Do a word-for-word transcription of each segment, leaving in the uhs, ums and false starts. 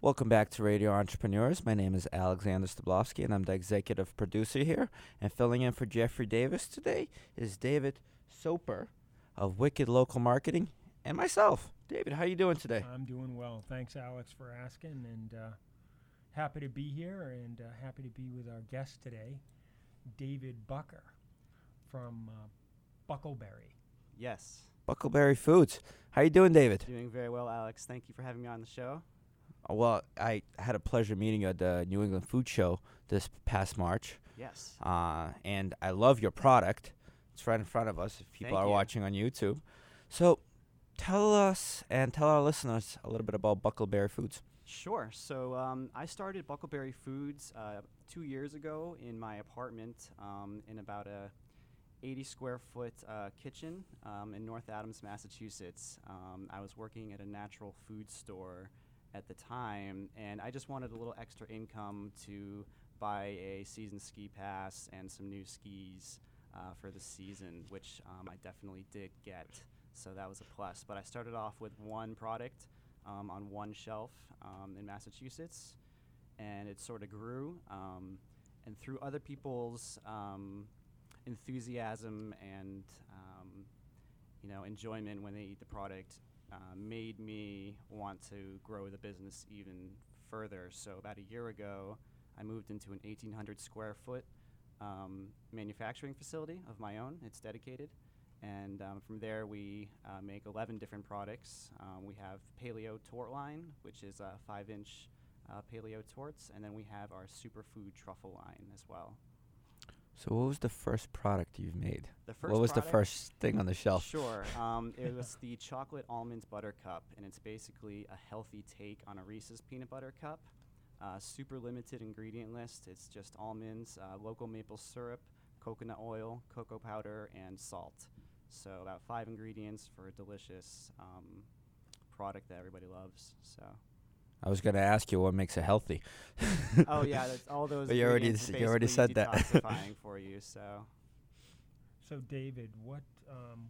Welcome back to Radio Entrepreneurs. My name is Alexander Stablowski, and I'm the executive producer here. And filling in for Jeffrey Davis today is David Soper of Wicked Local Marketing and myself. David, how you doing today? I'm doing well. Thanks, Alex, for asking, and uh, happy to be here and uh, happy to be with our guest today, David Bucker from uh, Buckleberry. Yes. Buckleberry Foods. How you doing, David? Doing very well, Alex. Thank you for having me on the show. Uh, Well, I had a pleasure meeting you at the New England Food Show this past March, Yes. uh, and I love your product. It's right in front of us if people Thank are you. watching on YouTube. So tell us and tell our listeners a little bit about Buckleberry Foods. Sure. So um, I started Buckleberry Foods uh, two years ago in my apartment um, in about a eighty square foot uh, kitchen um, in North Adams, Massachusetts. Um, I was working at a natural food store at the time, and I just wanted a little extra income to buy a season ski pass and some new skis uh, for the season, which um, I definitely did get. So that was a plus. But I started off with one product um, on one shelf um, in Massachusetts, and it sort of grew. Um, and through other people's um, enthusiasm and um, you know enjoyment when they eat the product, uh, made me want to grow the business even further. So about a year ago, I moved into an eighteen hundred square foot um, manufacturing facility of my own. It's dedicated. And um, from there, we uh, make eleven different products. Um, we have Paleo Tort line, which is a five-inch uh, paleo torts, and then we have our superfood truffle line as well. So what was the first product you've made? The first What was the product- first thing on the shelf? Sure. Um, it was the chocolate almond butter cup, and it's basically a healthy take on a Reese's peanut butter cup. Uh, super limited ingredient list. It's just almonds, uh, local maple syrup, coconut oil, cocoa powder, and salt. So about five ingredients for a delicious um, product that everybody loves. So. I was going to ask you what makes it healthy. Oh yeah, that's all those. But you already ingredients s- are you already basically said that. detoxifying for you. So. So, David, what um,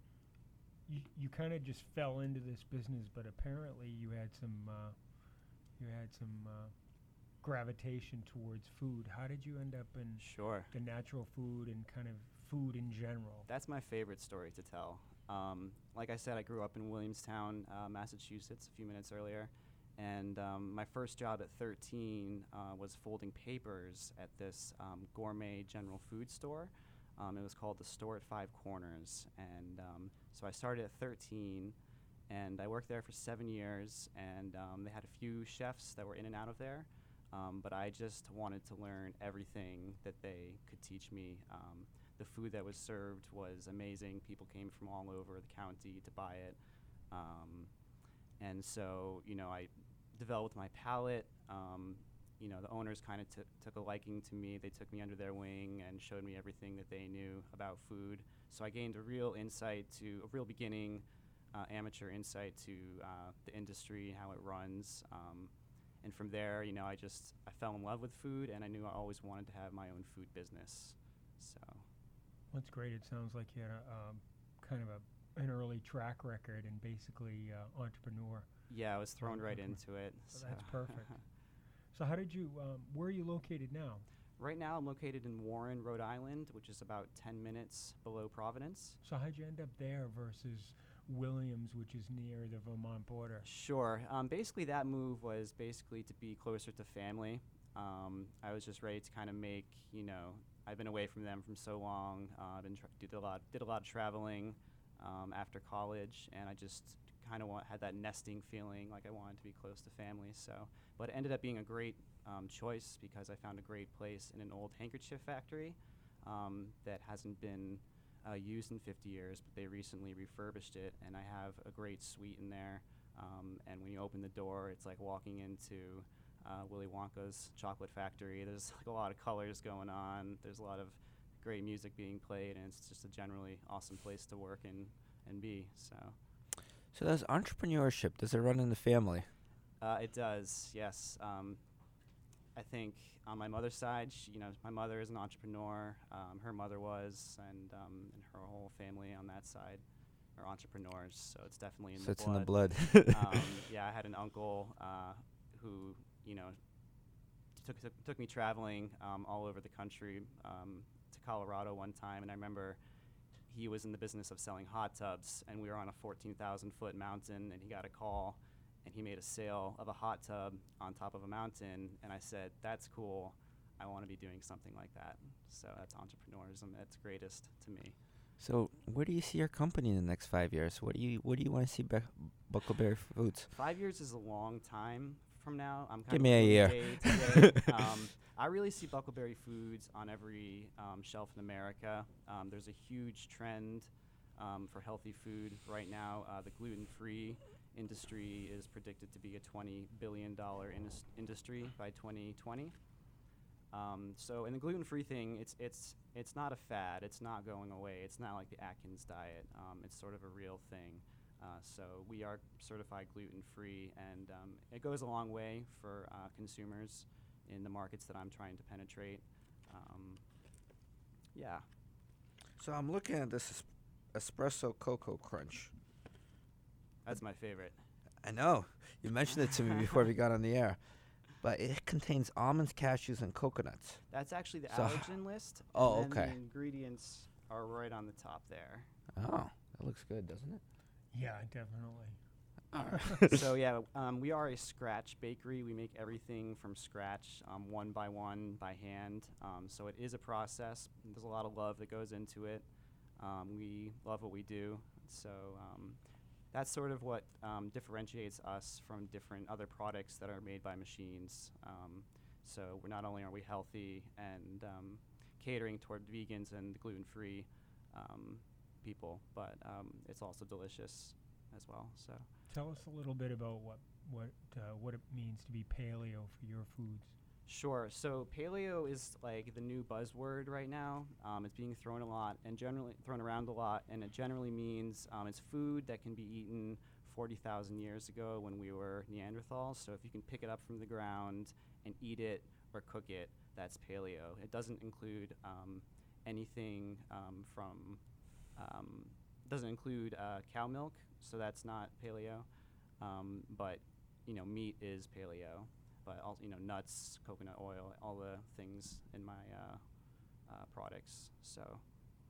you you kind of just fell into this business, but apparently you had some uh, you had some uh, gravitation towards food. How did you end up in Sure. the natural food and kind of food in general? That's my favorite story to tell. Um, like I said, I grew up in Williamstown, uh, Massachusetts, a few minutes earlier, and um, my first job at thirteen uh, was folding papers at this um, gourmet general food store. Um, it was called the Store at Five Corners, and um, so I started at thirteen, and I worked there for seven years, and um, they had a few chefs that were in and out of there, um, but I just wanted to learn everything that they could teach me. Um, The food that was served was amazing. People came from all over the county to buy it. Um, and so, you know, I developed my palate. Um, you know, the owners kind of took a liking to me. They took me under their wing and showed me everything that they knew about food. So I gained a real insight to, a real beginning uh, amateur insight to uh, the industry, how it runs. Um, and from there, you know, I just, I fell in love with food, and I knew I always wanted to have my own food business. So. That's great. It sounds like you had a um, kind of a, an early track record and basically uh, entrepreneur. Yeah, I was thrown Right, right okay. into it. So that's perfect. So how did you? Um, where are you located now? Right now, I'm located in Warren, Rhode Island, which is about ten minutes below Providence. So how'd you end up there versus Williams, which is near the Vermont border? Sure. Um, basically, that move was basically to be closer to family. Um, I was just ready to kind of make, you know, I've been away from them from so long. Uh, I've been tra- did a lot, did a lot of traveling um, after college, and I just kind of had that nesting feeling, like I wanted to be close to family. So, but it ended up being a great um, choice because I found a great place in an old handkerchief factory um, that hasn't been uh, used in fifty years, but they recently refurbished it, and I have a great suite in there. Um, and when you open the door, it's like walking into Uh, Willy Wonka's chocolate factory. There's like a lot of colors going on. There's a lot of great music being played, and it's just a generally awesome place to work and, and be. So, So does entrepreneurship, does it run in the family? uh, it does, yes. Um, I think on my mother's side, she, you know, my mother is an entrepreneur. Um, her mother was, and um, and her whole family on that side are entrepreneurs. So it's definitely in So the it's blood. in the blood. um, yeah, I had an uncle uh, who, you know, took took, took me traveling um, all over the country, um, to Colorado one time, and I remember he was in the business of selling hot tubs, and we were on a fourteen thousand foot mountain, and he got a call, and he made a sale of a hot tub on top of a mountain, and I said, that's cool. I want to be doing something like that. So that's entrepreneurism at its greatest to me. So, where do you see your company in the next five years? What do you What do you want to see Be- Buckleberry Foods? Five years is a long time from now. I'm kind Give of me a moving year. day to day. um, I really see Buckleberry Foods on every um, shelf in America. Um, there's a huge trend um, for healthy food right now. Uh, the gluten-free industry is predicted to be a twenty billion dollars indus- industry by twenty twenty. Um, so, in the gluten-free thing, it's it's it's not a fad. It's not going away. It's not like the Atkins diet. Um, it's sort of a real thing. Uh, so we are certified gluten-free, and um, it goes a long way for uh, consumers in the markets that I'm trying to penetrate. Um, yeah. So I'm looking at this es- espresso cocoa crunch. That's my favorite. I know you mentioned it to me before we got on the air, but it contains almonds, cashews, and coconuts. That's actually the So- allergen list. Oh, and then okay. The ingredients are right on the top there. Oh, that looks good, doesn't it? Yeah, definitely. So yeah, um, we are a scratch bakery. We make everything from scratch, um, one by one, by hand. Um, so it is a process. There's a lot of love that goes into it. Um, we love what we do. So um, that's sort of what um, differentiates us from different other products that are made by machines. Um, so we're not only are we healthy and um, catering toward vegans and gluten-free um, people, but um, it's also delicious as well. So. Tell us a little bit about what what uh, what it means to be paleo for your foods. Sure. So paleo is like the new buzzword right now. Um, it's being thrown a lot and generally thrown around a lot, and it generally means um, it's food that can be eaten forty thousand years ago when we were Neanderthals. So if you can pick it up from the ground and eat it or cook it, that's paleo. It doesn't include um, anything um, from um, doesn't include uh, cow milk, so that's not paleo. Um, but you know, meat is paleo. But also, you know, nuts, coconut oil, all the things in my uh, uh, products. So,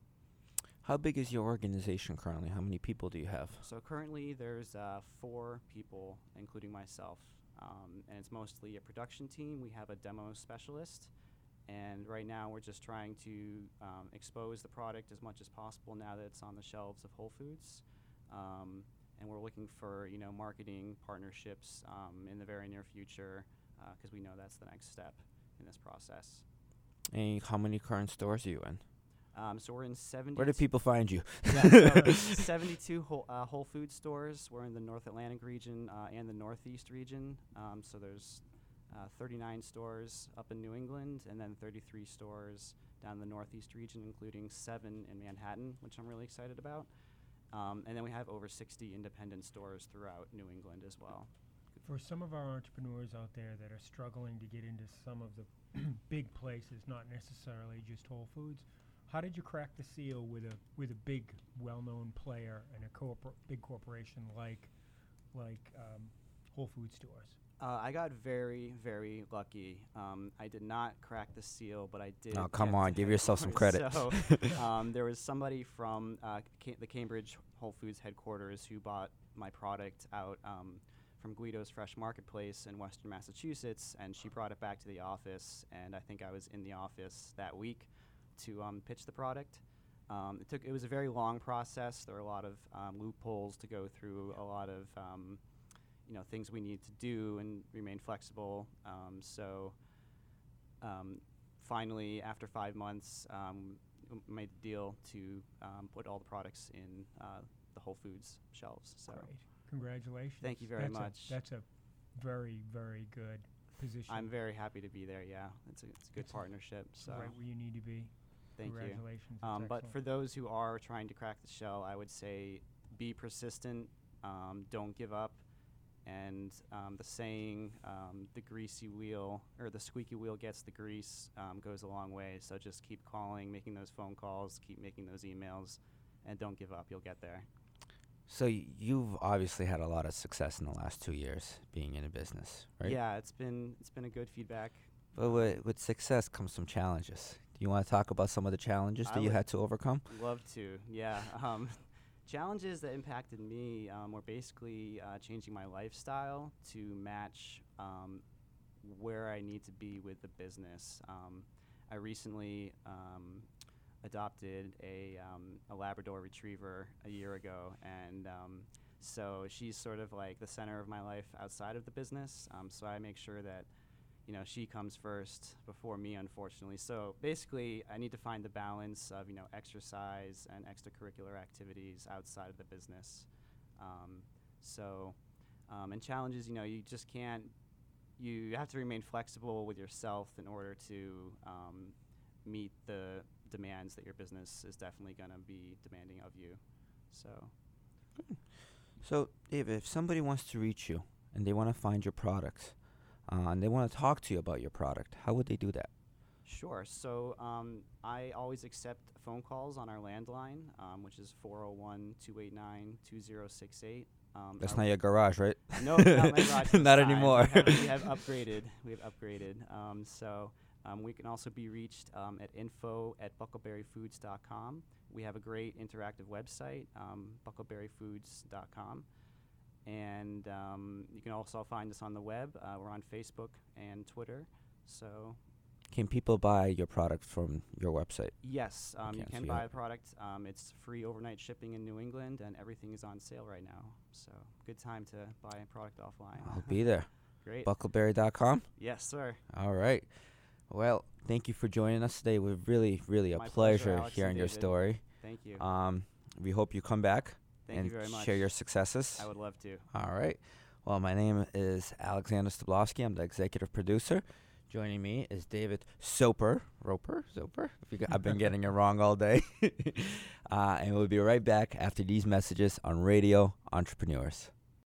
How big is your organization currently? How many people do you have? so currently there's uh, four people, including myself, um, and it's mostly a production team. We have a demo specialist, and right now we're just trying to um, expose the product as much as possible now that it's on the shelves of Whole Foods. Um, and we're looking for, you know, marketing partnerships um, in the very near future, because we know that's the next step in this process. And how many current stores are you in? Um, so we're in seventy. Where do people find you? Yeah, so seventy-two whole, uh, Whole Food stores. We're in the North Atlantic region uh, and the Northeast region. Um, so there's uh, thirty-nine stores up in New England, and then thirty-three stores down in the Northeast region, including seven in Manhattan, which I'm really excited about. Um, and then we have over sixty independent stores throughout New England as well. For some of our entrepreneurs out there that are struggling to get into some of the big places, not necessarily just Whole Foods, how did you crack the seal with a with a big, well-known player and a corpor- big corporation like like um, Whole Food stores? Uh, I got very, very lucky. Um, I did not crack the seal, but I did. Oh, come get on, to give yourself some credit. headquarters. So um, there was somebody from uh, Ca- the Cambridge Whole Foods headquarters who bought my product out um, from Guido's Fresh Marketplace in Western Massachusetts, and she brought it back to the office, and I think I was in the office that week to um, pitch the product. Um, it took. It was a very long process. There were a lot of um, loopholes to go through, a lot of um, you know, things we need to do and remain flexible. Um, so um, finally, after five months, um, w- made the deal to um, put all the products in uh, the Whole Foods shelves. So Great. Congratulations. Thank you very That's a- much. that's a very, very good position. I'm very happy to be there. Yeah, it's a, it's a good It's a- partnership. So right where you need to be. thank you. Congratulations. Um, It's but for excellent. those who are trying to crack the shell, I would say be persistent, um, don't give up. And um, the saying, um, the greasy wheel, or the squeaky wheel gets the grease, um, goes a long way. So just keep calling, making those phone calls, keep making those emails, and don't give up. You'll get there. So y- you've obviously had a lot of success in the last two years being in a business, right? Yeah, it's been it's been a good feedback. But with, with success comes some challenges. Do you want to talk about some of the challenges I that you would had to overcome? Love to, yeah. Um, challenges that impacted me um, were basically uh, changing my lifestyle to match um, where I need to be with the business. Um, I recently um, adopted a, um, a Labrador Retriever a year ago, and um, so she's sort of like the center of my life outside of the business. Um, so I make sure that you know she comes first before me, unfortunately. So basically, I need to find the balance of you know exercise and extracurricular activities outside of the business. Um, so um, and challenges, you know, you just can't. You have to remain flexible with yourself in order to um, meet the demands that your business is definitely going to be demanding of you. So, So, David, if somebody wants to reach you and they want to find your product uh, and they want to talk to you about your product, how would they do that? sure. So um, I always accept phone calls on our landline, um, which is four oh one, two eight nine, two oh six eight. Um, That's our not your garage, right? No, not my garage. this Not time. anymore. We have, we have upgraded. We have upgraded. Um, so um, we can also be reached um, at info at buckleberry foods dot com. We have a great interactive website, um, buckleberry foods dot com. And um, you can also find us on the web. Uh, we're on Facebook and Twitter. So Can people buy your product from your website? yes, um, you Okay, can so you buy have- a product. Um, it's free overnight shipping in New England, and everything is on sale right now. So good time to buy a product offline. I'll be there. Great. buckleberry dot com? Yes, sir. All right. Well, thank you for joining us today. We're really, really a My pleasure, pleasure Alex and hearing your David. story. Thank you. Um, we hope you come back Thank and you very much. share your successes. I would love to. All right. Well, my name is Alexander Stablowski. I'm the executive producer. Joining me is David Soper. Roper? Soper? If you g- I've been getting it wrong all day. uh, and we'll be right back after these messages on Radio Entrepreneurs.